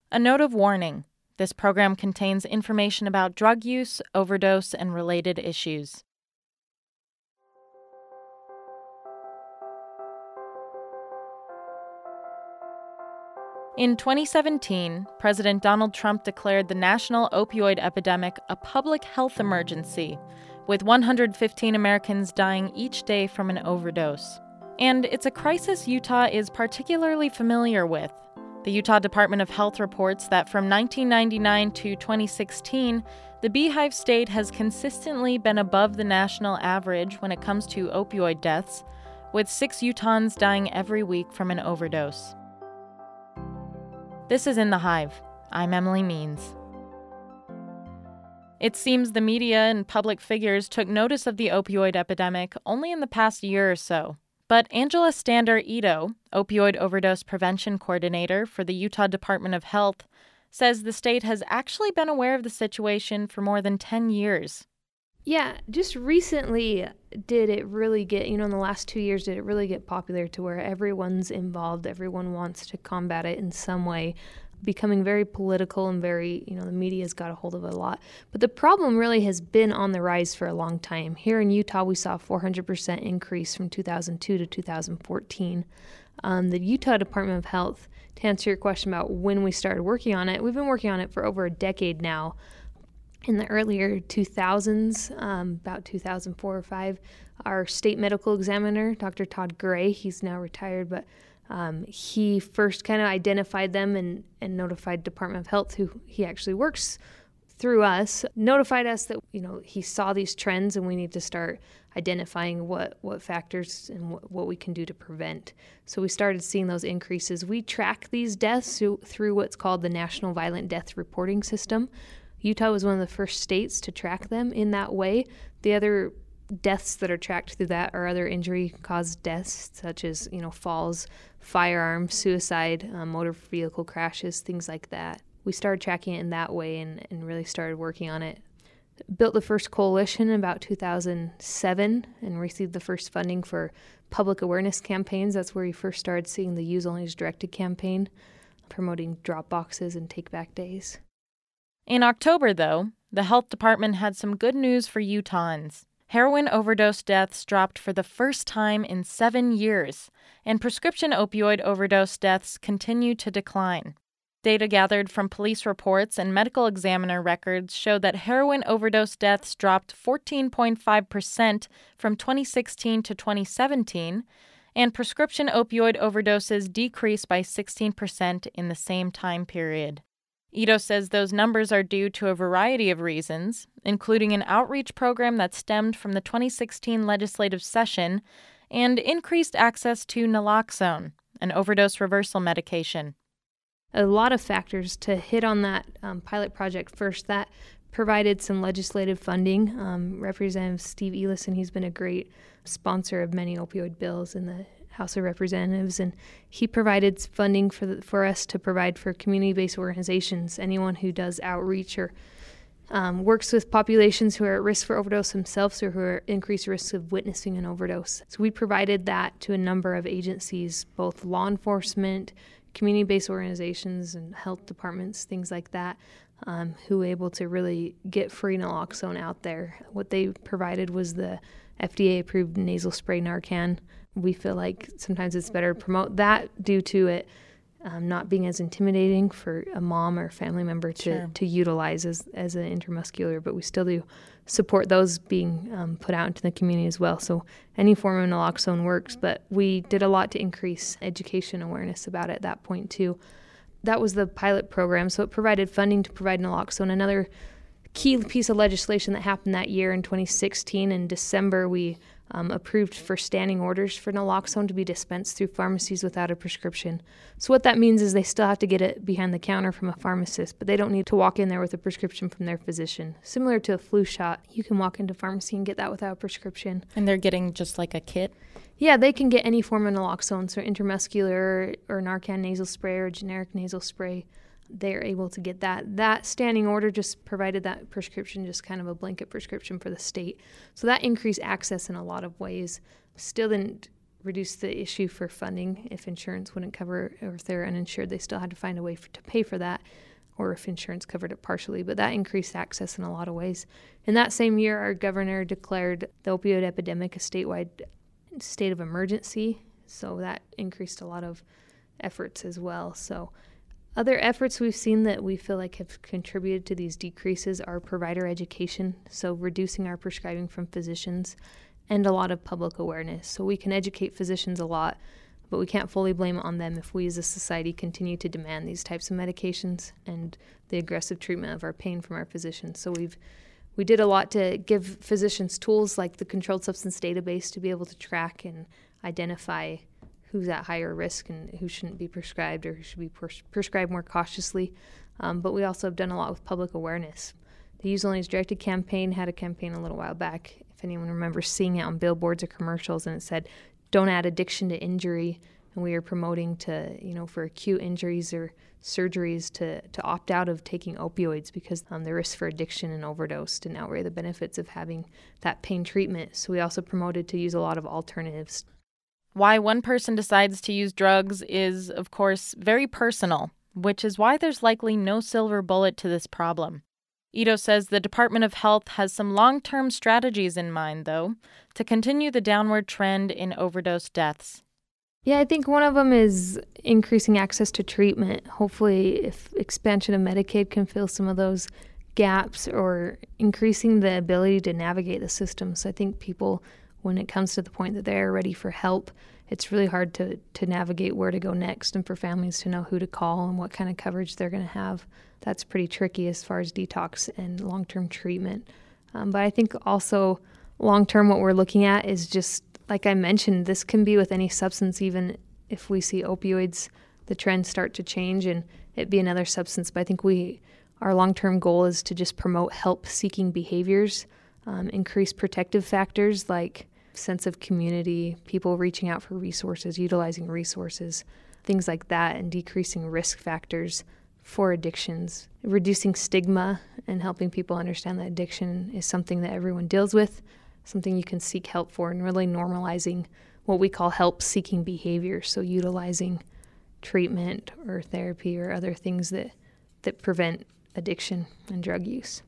A note of warning: this program contains information about drug use, overdose, and related issues. In 2017, President Donald Trump declared the national opioid epidemic a public health emergency, with 115 Americans dying each day from an overdose. And it's a crisis Utah is particularly familiar with. The Utah Department of Health reports that from 1999 to 2016, the Beehive State has consistently been above the national average when it comes to opioid deaths, with 6 Utahns dying every week from an overdose. This is In the Hive. I'm Emily Means. It seems the media and public figures took notice of the opioid epidemic only in the past year or so. But Angela Stander-Ito, opioid overdose prevention coordinator for the Utah Department of Health, says the state has actually been aware of the situation for more than 10 years. Yeah, just recently did it really get, in the last 2 years, did it really get popular to where everyone's involved, everyone wants to combat it in some way, becoming very political and very, the media's got a hold of it a lot. But the problem really has been on the rise for a long time. Here in Utah, we saw a 400% increase from 2002 to 2014. The Utah Department of Health, to answer your question about when we started working on it, we've been working on it for over a decade now. In the earlier 2000s, about 2004 or 5, our state medical examiner, Dr. Todd Gray, he's now retired, but he first kind of identified them and notified Department of Health, who he actually works through us, notified us that, he saw these trends and we need to start identifying what factors and what we can do to prevent. So we started seeing those increases. We track these deaths through what's called the National Violent Death Reporting System. Utah was one of the first states to track them in that way. The other deaths that are tracked through that are other injury-caused deaths, such as, falls, firearms, suicide, motor vehicle crashes, things like that. We started tracking it in that way and really started working on it. Built the first coalition in about 2007 and received the first funding for public awareness campaigns. That's where we first started seeing the Use Only as Directed campaign, promoting drop boxes and take-back days. In October, though, the health department had some good news for Utahns. Heroin overdose deaths dropped for the first time in 7 years, and prescription opioid overdose deaths continue to decline. Data gathered from police reports and medical examiner records show that heroin overdose deaths dropped 14.5% from 2016 to 2017, and prescription opioid overdoses decreased by 16% in the same time period. Ito says those numbers are due to a variety of reasons, including an outreach program that stemmed from the 2016 legislative session and increased access to naloxone, an overdose reversal medication. A lot of factors. To hit on that pilot project first, that provided some legislative funding. Representative Steve Ellison, he's been a great sponsor of many opioid bills in the House of Representatives, and he provided funding for us to provide for community-based organizations, anyone who does outreach or works with populations who are at risk for overdose themselves or who are at increased risk of witnessing an overdose. So we provided that to a number of agencies, both law enforcement, community-based organizations, and health departments, things like that, who were able to really get free naloxone out there. What they provided was the FDA-approved nasal spray Narcan. We feel like sometimes it's better to promote that due to it not being as intimidating for a mom or family member to utilize as an intramuscular, but we still do support those being put out into the community as well. So any form of naloxone works, but we did a lot to increase education awareness about it at that point too. That was the pilot program, so it provided funding to provide naloxone. Another key piece of legislation that happened that year in 2016, in December, we approved for standing orders for naloxone to be dispensed through pharmacies without a prescription. So what that means is they still have to get it behind the counter from a pharmacist, but they don't need to walk in there with a prescription from their physician. Similar to a flu shot, you can walk into a pharmacy and get that without a prescription. And they're getting just like a kit? Yeah, they can get any form of naloxone, so intramuscular or Narcan nasal spray or generic nasal spray. They're able to get that. That standing order just provided that prescription, just kind of a blanket prescription for the state. So that increased access in a lot of ways. Still didn't reduce the issue for funding. If insurance wouldn't cover, or if they're uninsured, they still had to find a way to pay for that, or if insurance covered it partially. But that increased access in a lot of ways. In that same year, our governor declared the opioid epidemic a statewide state of emergency, so that increased a lot of efforts as well. So other efforts we've seen that we feel like have contributed to these decreases are provider education, so reducing our prescribing from physicians, and a lot of public awareness. So we can educate physicians a lot, but we can't fully blame it on them if we as a society continue to demand these types of medications and the aggressive treatment of our pain from our physicians. So we did a lot to give physicians tools like the Controlled Substance Database to be able to track and identify who's at higher risk and who shouldn't be prescribed or who should be prescribed more cautiously. But we also have done a lot with public awareness. The Use Only As Directed campaign had a campaign a little while back, if anyone remembers seeing it on billboards or commercials, and it said, "Don't add addiction to injury." And we are promoting to, for acute injuries or surgeries to opt out of taking opioids because the risk for addiction and overdose didn't outweigh the benefits of having that pain treatment. So we also promoted to use a lot of alternatives. Why one person decides to use drugs is, of course, very personal, which is why there's likely no silver bullet to this problem. Ito says the Department of Health has some long-term strategies in mind, though, to continue the downward trend in overdose deaths. Yeah, I think one of them is increasing access to treatment. Hopefully, if expansion of Medicaid can fill some of those gaps, or increasing the ability to navigate the system. So I think people, when it comes to the point that they're ready for help, it's really hard to navigate where to go next, and for families to know who to call and what kind of coverage they're going to have. That's pretty tricky as far as detox and long-term treatment. But I think also long-term what we're looking at is just, like I mentioned, this can be with any substance. Even if we see opioids, the trends start to change and it be another substance. But I think our long-term goal is to just promote help-seeking behaviors, increase protective factors like sense of community, people reaching out for resources, utilizing resources, things like that, and decreasing risk factors for addictions, reducing stigma and helping people understand that addiction is something that everyone deals with, something you can seek help for, and really normalizing what we call help-seeking behavior, so utilizing treatment or therapy or other things that prevent addiction and drug use.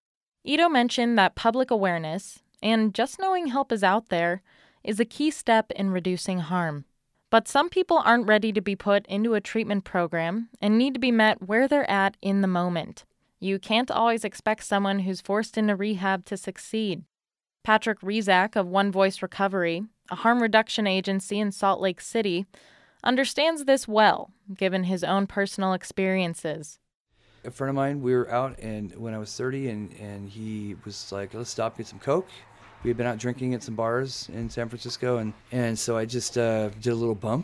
Ito mentioned that public awareness, and just knowing help is out there, is a key step in reducing harm. But some people aren't ready to be put into a treatment program and need to be met where they're at in the moment. You can't always expect someone who's forced into rehab to succeed. Patrick Rizak of One Voice Recovery, a harm reduction agency in Salt Lake City, understands this well, given his own personal experiences. A friend of mine, we were out and when I was 30, and he was like, "Let's stop, get some Coke." We had been out drinking at some bars in San Francisco, and so I just did a little bump,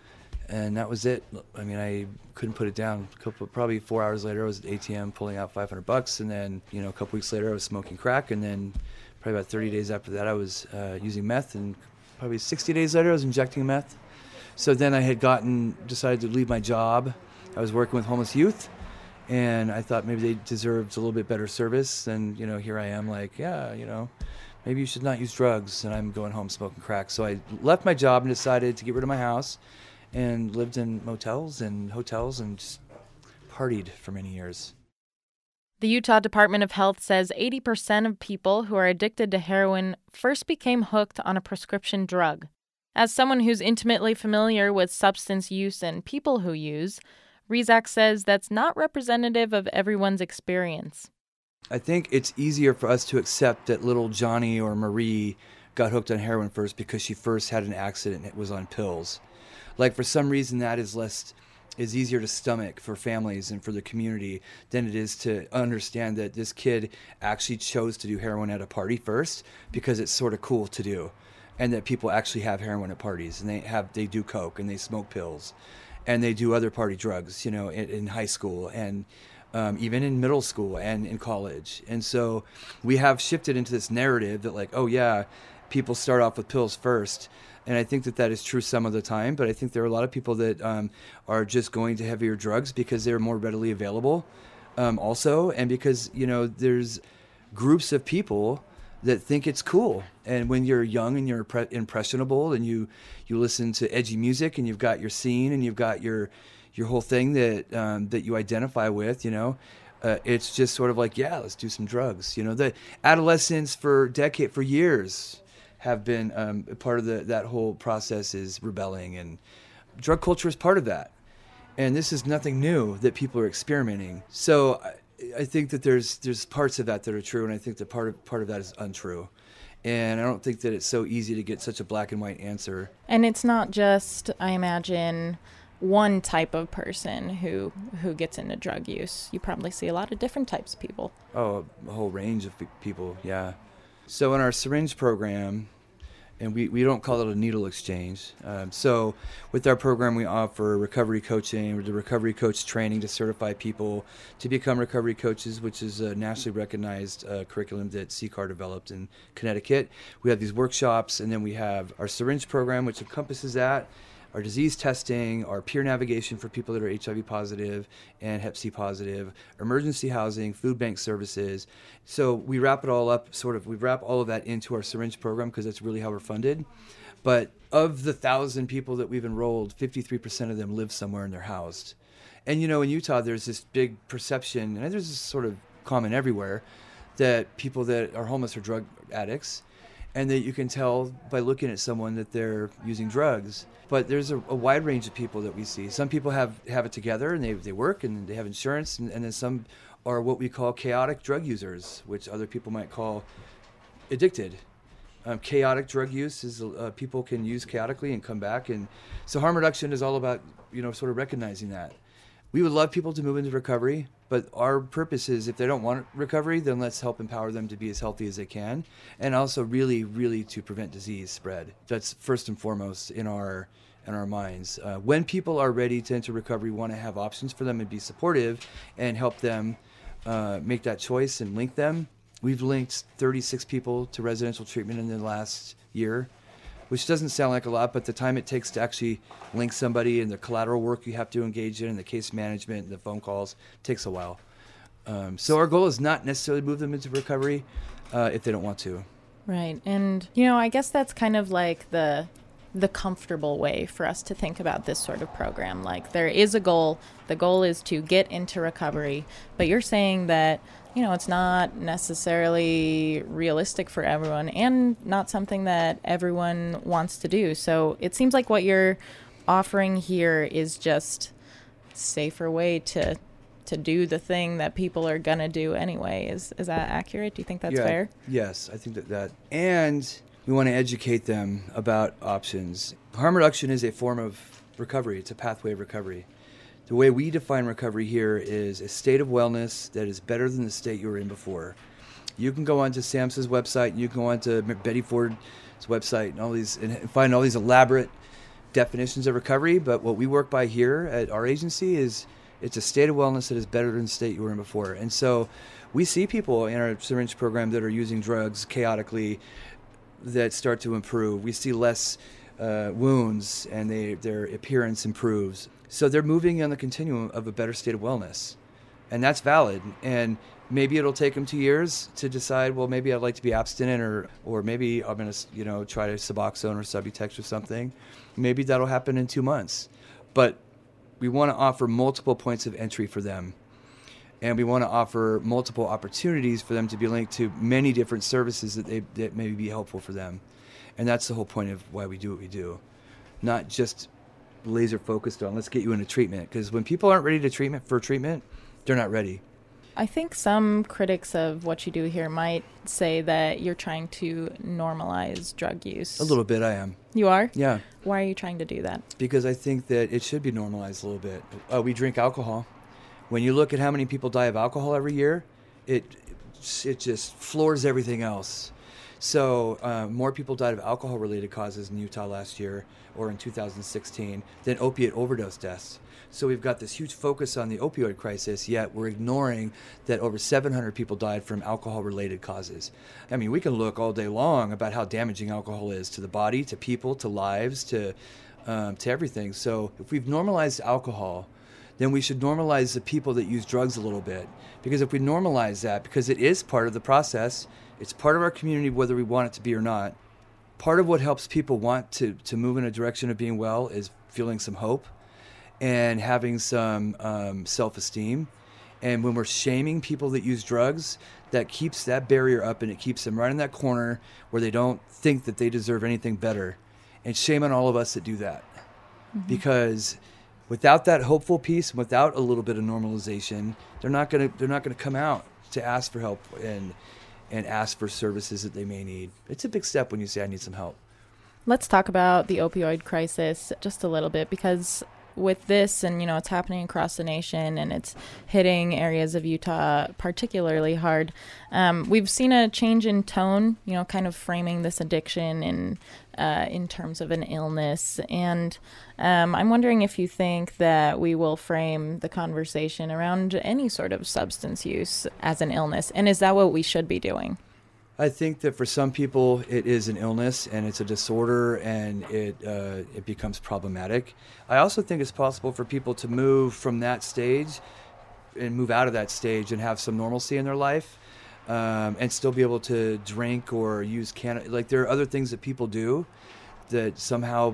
and that was it. I mean, I couldn't put it down. Probably 4 hours later, I was at ATM pulling out $500, and then a couple weeks later, I was smoking crack, and then probably about 30 days after that, I was using meth, and probably 60 days later, I was injecting meth. So then I had decided to leave my job. I was working with homeless youth, and I thought maybe they deserved a little bit better service. And here I am, like, maybe you should not use drugs, and I'm going home smoking crack. So I left my job and decided to get rid of my house and lived in motels and hotels and just partied for many years. The Utah Department of Health says 80% of people who are addicted to heroin first became hooked on a prescription drug. As someone who's intimately familiar with substance use and people who use, Rizak says that's not representative of everyone's experience. I think it's easier for us to accept that little Johnny or Marie got hooked on heroin first because she first had an accident and it was on pills. Like, for some reason, that is easier to stomach for families and for the community than it is to understand that this kid actually chose to do heroin at a party first because it's sort of cool to do, and that people actually have heroin at parties, and they do coke and they smoke pills and they do other party drugs, in high school and even in middle school and in college. And so we have shifted into this narrative that, like, oh yeah, people start off with pills first. And I think that is true some of the time, but I think there are a lot of people that are just going to heavier drugs because they're more readily available also. And because, there's groups of people that think it's cool. And when you're young and you're impressionable and you listen to edgy music and you've got your scene and you've got your whole thing that you identify with, it's just sort of like, yeah, let's do some drugs. The adolescents for years have been part of that whole process is rebelling, and drug culture is part of that. And this is nothing new that people are experimenting. So I think that there's parts of that are true, and I think that part of that is untrue. And I don't think that it's so easy to get such a black and white answer. And it's not just, I imagine, one type of person who gets into drug use. You probably see a lot of different types of people. Oh, a whole range of people, yeah. So in our syringe program, and we don't call it a needle exchange. So with our program, we offer recovery coaching, or the recovery coach training to certify people to become recovery coaches, which is a nationally recognized curriculum that CCAR developed in Connecticut. We have these workshops, and then we have our syringe program, which encompasses that, our disease testing, our peer navigation for people that are HIV positive and Hep C positive, emergency housing, food bank services. So we wrap it all up, we wrap all of that into our syringe program because that's really how we're funded. But of the 1,000 people that we've enrolled, 53% of them live somewhere and they're housed. And in Utah, there's this big perception, and there's this sort of common everywhere, that people that are homeless are drug addicts, and that you can tell by looking at someone that they're using drugs. But there's a wide range of people that we see. Some people have it together and they work and they have insurance, and then some are what we call chaotic drug users, which other people might call addicted. Chaotic drug use is people can use chaotically and come back. And so harm reduction is all about, sort of recognizing that. We would love people to move into recovery, but our purpose is if they don't want recovery, then let's help empower them to be as healthy as they can, and also really, really to prevent disease spread. That's first and foremost in our minds. When people are ready to enter recovery, we want to have options for them and be supportive and help them make that choice and link them. We've linked 36 people to residential treatment in the last year, which doesn't sound like a lot, but the time it takes to actually link somebody and the collateral work you have to engage in and the case management and the phone calls takes a while. So our goal is not necessarily move them into recovery if they don't want to. Right. And, I guess that's kind of like the comfortable way for us to think about this sort of program. Like, there is a goal. The goal is to get into recovery. But you're saying that, it's not necessarily realistic for everyone and not something that everyone wants to do. So it seems like what you're offering here is just a safer way to do the thing that people are going to do anyway. Is that accurate? Do you think that's fair? Yes, I think that. And we want to educate them about options. Harm reduction is a form of recovery. It's a pathway of recovery. The way we define recovery here is a state of wellness that is better than the state you were in before. You can go onto SAMHSA's website, you can go onto Betty Ford's website and find all these elaborate definitions of recovery, but what we work by here at our agency is it's a state of wellness that is better than the state you were in before. And so we see people in our syringe program that are using drugs chaotically that start to improve. We see less wounds and their appearance improves. So they're moving on the continuum of a better state of wellness. And that's valid. And maybe it'll take them 2 years to decide, well, maybe I'd like to be abstinent or maybe I'm going to try to Suboxone or Subutex or something. Maybe that'll happen in 2 months. But we want to offer multiple points of entry for them. And we want to offer multiple opportunities for them to be linked to many different services that may be helpful for them. And that's the whole point of why we do what we do. Not just laser focused on let's get you into treatment, because when people aren't ready to treatment, they're not ready. I think some critics of what you do here might say that you're trying to normalize drug use. A little bit, I am. You are? Yeah. Why are you trying to do that? Because I think that it should be normalized a little bit. We drink alcohol. When you look at how many people die of alcohol every year, it just floors everything else. So more people died of alcohol-related causes in Utah last year or in 2016 than opiate overdose deaths. So we've got this huge focus on the opioid crisis, yet we're ignoring that over 700 people died from alcohol-related causes. I mean, we can look all day long about how damaging alcohol is to the body, to people, to lives, to everything. So if we've normalized alcohol, then we should normalize the people that use drugs a little bit. Because if we normalize that, because it is part of the process, it's part of our community whether we want it to be or not. Part of what helps people want to move in a direction of being well is feeling some hope and having some self-esteem. And when we're shaming people that use drugs, that keeps that barrier up and it keeps them right in that corner where they don't think that they deserve anything better. And shame on all of us that do that. Mm-hmm. Because without that hopeful piece, without a little bit of normalization, they're not gonna come out to ask for help and ask for services that they may need. It's a big step when you say, I need some help. Let's talk about the opioid crisis just a little bit, because with this, and it's happening across the nation and it's hitting areas of Utah particularly hard. We've seen a change in tone, kind of framing this addiction in terms of an illness. And I'm wondering if you think that we will frame the conversation around any sort of substance use as an illness. And is that what we should be doing? I think that for some people it is an illness and it's a disorder and it becomes problematic. I also think it's possible for people to move from that stage and move out of that stage and have some normalcy in their life and still be able to drink or use like there are other things that people do that somehow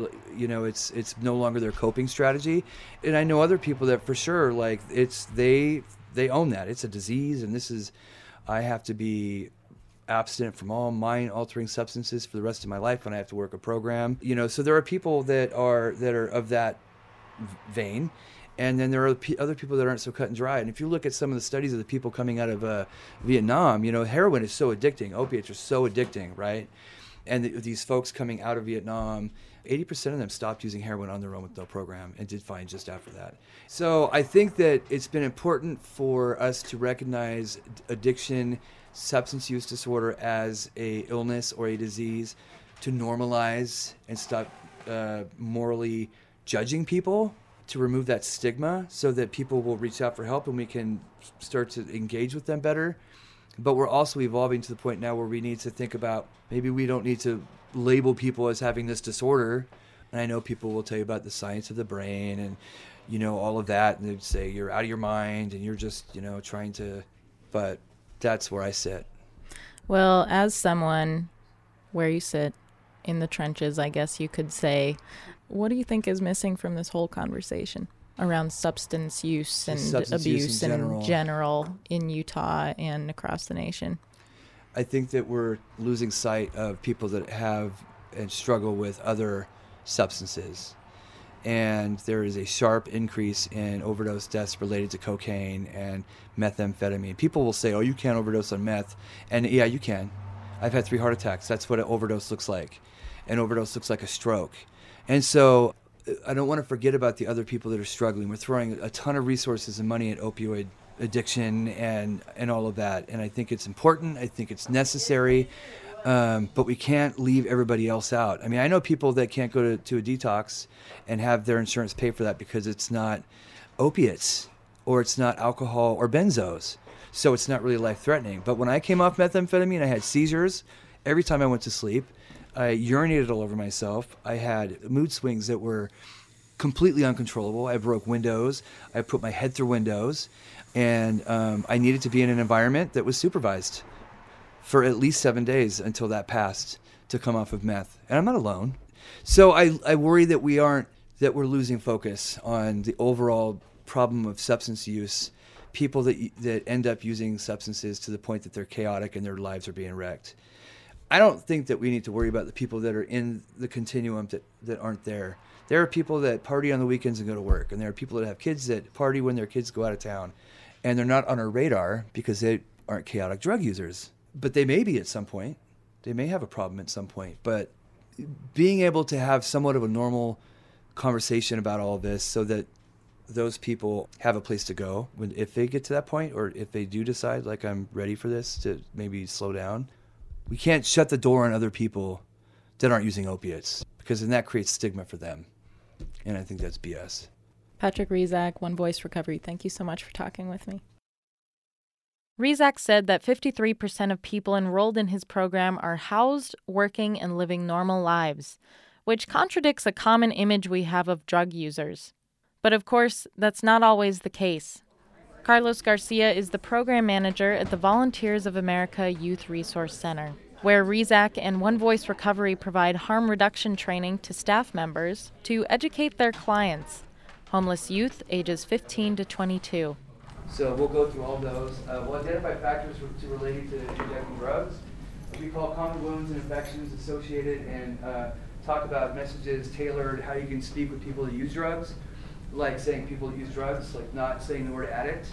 it's no longer their coping strategy. And I know other people that for sure like they own that. It's a disease and I have to be abstinent from all mind-altering substances for the rest of my life when I have to work a program. So there are people that are of that vein, and then there are other people that aren't so cut and dry. And if you look at some of the studies of the people coming out of Vietnam, heroin is so addicting, opiates are so addicting, right? And these folks coming out of Vietnam, 80% of them stopped using heroin on their own with no program and did fine just after that. So I think that it's been important for us to recognize addiction, substance use disorder as a illness or a disease, to normalize and stop morally judging people, to remove that stigma so that people will reach out for help and we can start to engage with them better. But we're also evolving to the point now where we need to think about maybe we don't need to label people as having this disorder. And I know people will tell you about the science of the brain and all of that, and they'd say you're out of your mind and you're just trying to, but that's where I sit. Well, as someone where you sit in the trenches, I guess you could say, what do you think is missing from this whole conversation around substance use and abuse in general in Utah and across the nation? I think that we're losing sight of people that have and struggle with other substances. And there is a sharp increase in overdose deaths related to cocaine and methamphetamine. People will say, oh, you can't overdose on meth. And yeah, you can. I've had 3 heart attacks. That's what an overdose looks like. An overdose looks like a stroke. And so I don't want to forget about the other people that are struggling. We're throwing a ton of resources and money at opioid addiction and all of that. And I think it's important. I think it's necessary. But we can't leave everybody else out. I mean, I know people that can't go to a detox and have their insurance pay for that because it's not opiates or it's not alcohol or benzos. So it's not really life-threatening. But when I came off methamphetamine, I had seizures every time I went to sleep. I urinated all over myself. I had mood swings that were completely uncontrollable. I broke windows. I put my head through windows. And I needed to be in an environment that was supervised for at least 7 days until that passed to come off of meth. And I'm not alone. So I worry that we're losing focus on the overall problem of substance use, people that end up using substances to the point that they're chaotic and their lives are being wrecked. I don't think that we need to worry about the people that are in the continuum that aren't there. There are people that party on the weekends and go to work, and there are people that have kids that party when their kids go out of town, and they're not on our radar because they aren't chaotic drug users. But they may be at some point. They may have a problem at some point. But being able to have somewhat of a normal conversation about all of this so that those people have a place to go if they get to that point, or if they do decide, like, I'm ready for this, to maybe slow down. We can't shut the door on other people that aren't using opiates, because then that creates stigma for them. And I think that's BS. Patrick Rezak, One Voice Recovery, thank you so much for talking with me. Rezak said that 53% of people enrolled in his program are housed, working, and living normal lives, which contradicts a common image we have of drug users. But of course, that's not always the case. Carlos Garcia is the program manager at the Volunteers of America Youth Resource Center, where RESAC and One Voice Recovery provide harm reduction training to staff members to educate their clients, homeless youth ages 15 to 22. So we'll go through all those. We'll identify factors related to injecting drugs. We call common wounds and infections associated, and talk about messages tailored how you can speak with people who use drugs, like saying people who use drugs, like not saying the word addict.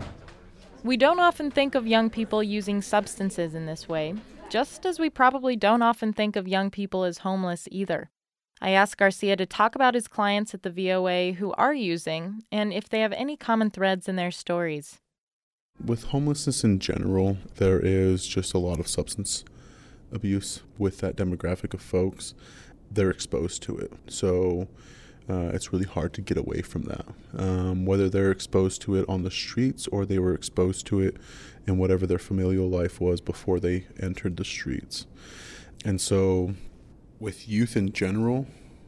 We don't often think of young people using substances in this way, just as we probably don't often think of young people as homeless either. I asked Garcia to talk about his clients at the VOA who are using, and if they have any common threads in their stories. With homelessness in general, there is just a lot of substance abuse with that demographic of folks. They're exposed to it. So it's really hard to get away from that. Whether they're exposed to it on the streets or they were exposed to it in whatever their familial life was before they entered the streets. And so with youth in general,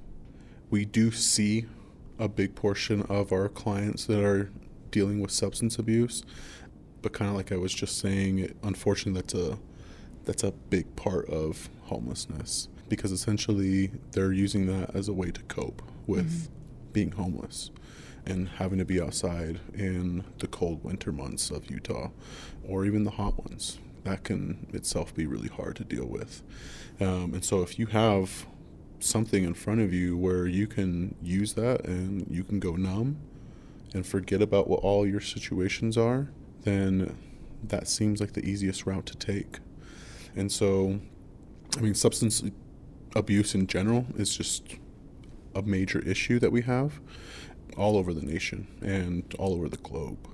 we do see a big portion of our clients that are dealing with substance abuse. But kind of like I was just saying, unfortunately, that's a big part of homelessness, because essentially they're using that as a way to cope with being homeless and having to be outside in the cold winter months of Utah, or even the hot ones. That can itself be really hard to deal with. And so if you have something in front of you where you can use that and you can go numb and forget about what all your situations are, then that seems like the easiest route to take. And so, substance abuse in general is just a major issue that we have all over the nation and all over the globe.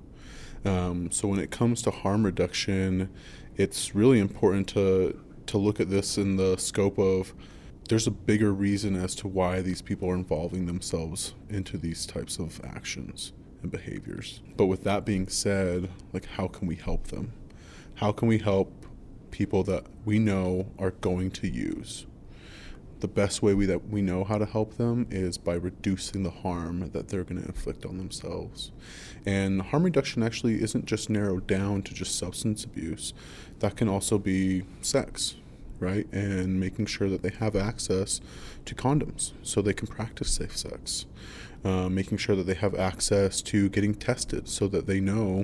So when it comes to harm reduction, it's really important to look at this in the scope of there's a bigger reason as to why these people are involving themselves into these types of actions and behaviors. But with that being said, how can we help them? How can we help people that we know are going to use? The best way that we know how to help them is by reducing the harm that they're going to inflict on themselves. And harm reduction actually isn't just narrowed down to just substance abuse. That can also be sex, right? And making sure that they have access to condoms so they can practice safe sex. Making sure that they have access to getting tested so that they know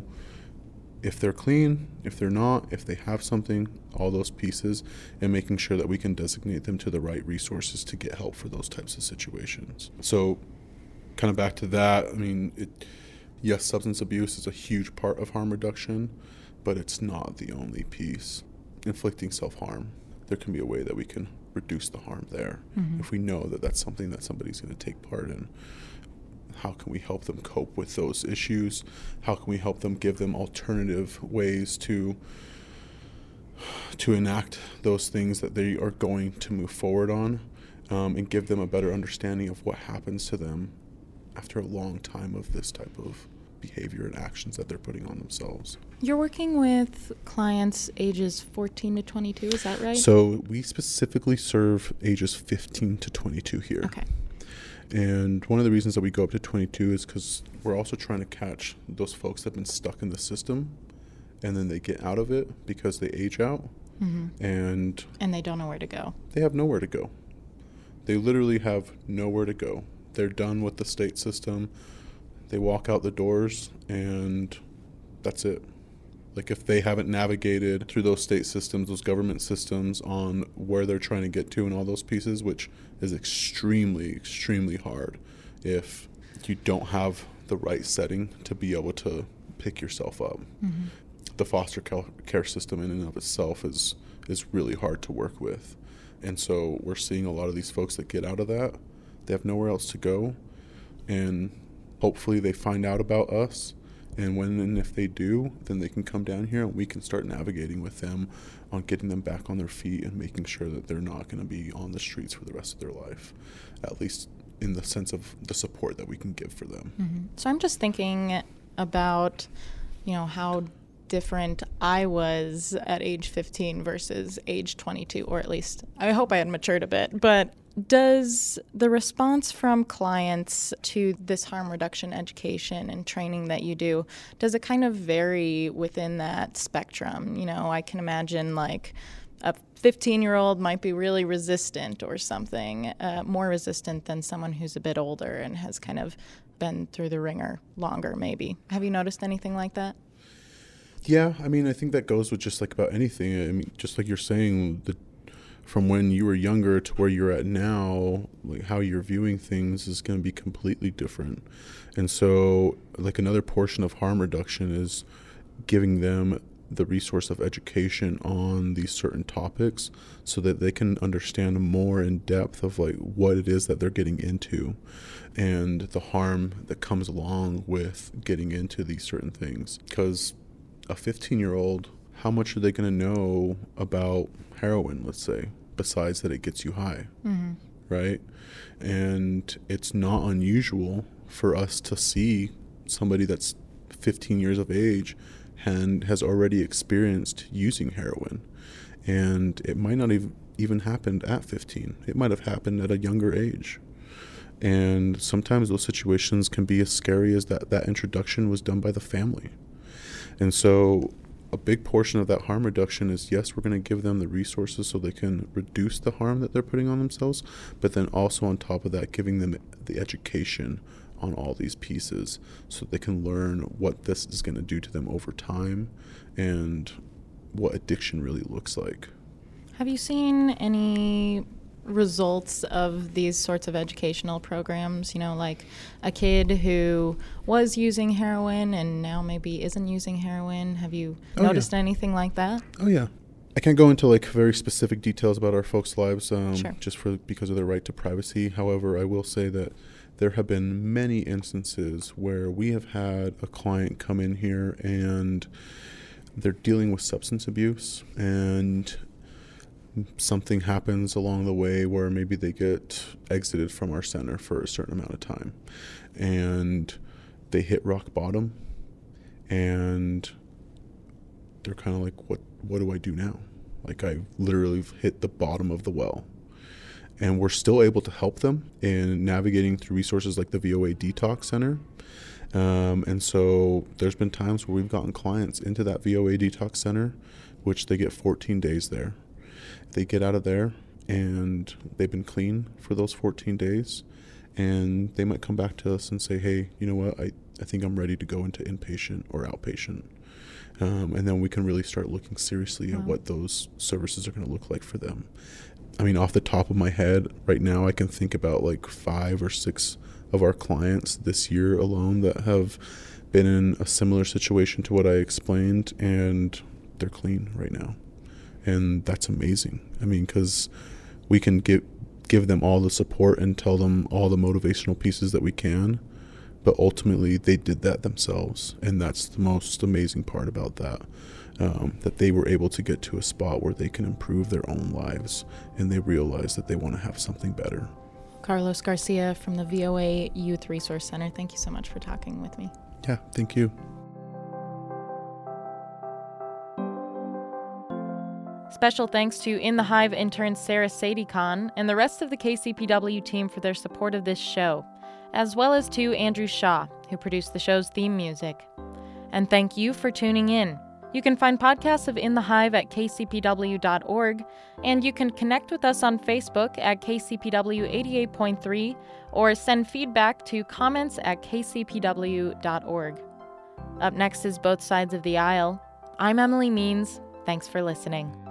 if they're clean, if they're not, if they have something, all those pieces, and making sure that we can designate them to the right resources to get help for those types of situations. So kind of back to that, yes, substance abuse is a huge part of harm reduction, but it's not the only piece. Inflicting self-harm, there can be a way that we can reduce the harm there. If we know that that's something that somebody's going to take part in. How can we help them cope with those issues? How can we help them, give them alternative ways to enact those things that they are going to move forward on, and give them a better understanding of what happens to them after a long time of this type of behavior and actions that they're putting on themselves. You're working with clients ages 14 to 22, is that right? So we specifically serve ages 15 to 22 here. Okay. And one of the reasons that we go up to 22 is because we're also trying to catch those folks that have been stuck in the system and then they get out of it because they age out. And they don't know where to go. They have nowhere to go. They literally have nowhere to go. They're done with the state system. They walk out the doors and that's it. If they haven't navigated through those state systems, those government systems on where they're trying to get to and all those pieces, which is extremely, extremely hard if you don't have the right setting to be able to pick yourself up. The foster care system in and of itself is really hard to work with. And so we're seeing a lot of these folks that get out of that, they have nowhere else to go. And hopefully they find out about us. And when and if they do, then they can come down here and we can start navigating with them on getting them back on their feet and making sure that they're not going to be on the streets for the rest of their life, at least in the sense of the support that we can give for them. So I'm just thinking about, how different I was at age 15 versus age 22, or at least I hope I had matured a bit. But Does the response from clients to this harm reduction education and training that you do, does it kind of vary within that spectrum? You know, I can imagine like a 15-year-old might be really resistant or something, more resistant than someone who's a bit older and has kind of been through the ringer longer, maybe. Have you noticed anything like that? Yeah, I mean, I think that goes with just like about anything. I mean, just like you're saying, from when you were younger to where you're at now, like how you're viewing things is going to be completely different. And so, like another portion of harm reduction is giving them the resource of education on these certain topics so that they can understand more in depth of like what it is that they're getting into and the harm that comes along with getting into these certain things. Because a 15-year-old, how much are they going to know about heroin, let's say, besides that it gets you high, right? And it's not unusual for us to see somebody that's 15 years of age and has already experienced using heroin. And it might not even happened at 15. It might have happened at a younger age. And sometimes those situations can be as scary as that introduction was done by the family. And so a big portion of that harm reduction is, yes, we're going to give them the resources so they can reduce the harm that they're putting on themselves, but then also on top of that, giving them the education on all these pieces so they can learn what this is going to do to them over time and what addiction really looks like. Have you seen any results of these sorts of educational programs? You know, like a kid who was using heroin and now maybe isn't using heroin. Have you noticed anything like that? Oh, yeah. I can't go into like very specific details about our folks' lives Sure. just because of their right to privacy. However, I will say that there have been many instances where we have had a client come in here and they're dealing with substance abuse, and something happens along the way where maybe they get exited from our center for a certain amount of time and they hit rock bottom and they're kind of like, what do I do now? Like, I literally hit the bottom of the well. And we're still able to help them in navigating through resources like the VOA Detox Center. And so there's been times where we've gotten clients into that VOA Detox Center, which they get 14 days there. They get out of there and they've been clean for those 14 days. And they might come back to us and say, hey, you know what, I think I'm ready to go into inpatient or outpatient. And then we can really start looking seriously at what those services are going to look like for them. I mean, off the top of my head, right now, I can think about like 5 or 6 of our clients this year alone that have been in a similar situation to what I explained, and they're clean right now. And that's amazing. I mean, because we can give them all the support and tell them all the motivational pieces that we can, but ultimately they did that themselves, and that's the most amazing part about that. That they were able to get to a spot where they can improve their own lives and they realize that they want to have something better. Carlos Garcia from the VOA Youth Resource Center, thank you so much for talking with me. Yeah, thank you. Special thanks to In the Hive intern Sarah Sadie Khan and the rest of the KCPW team for their support of this show, as well as to Andrew Shaw, who produced the show's theme music. And thank you for tuning in. You can find podcasts of In the Hive at kcpw.org, and you can connect with us on Facebook at KCPW 88.3 or send feedback to comments@kcpw.org. Up next is Both Sides of the Aisle. I'm Emily Means. Thanks for listening.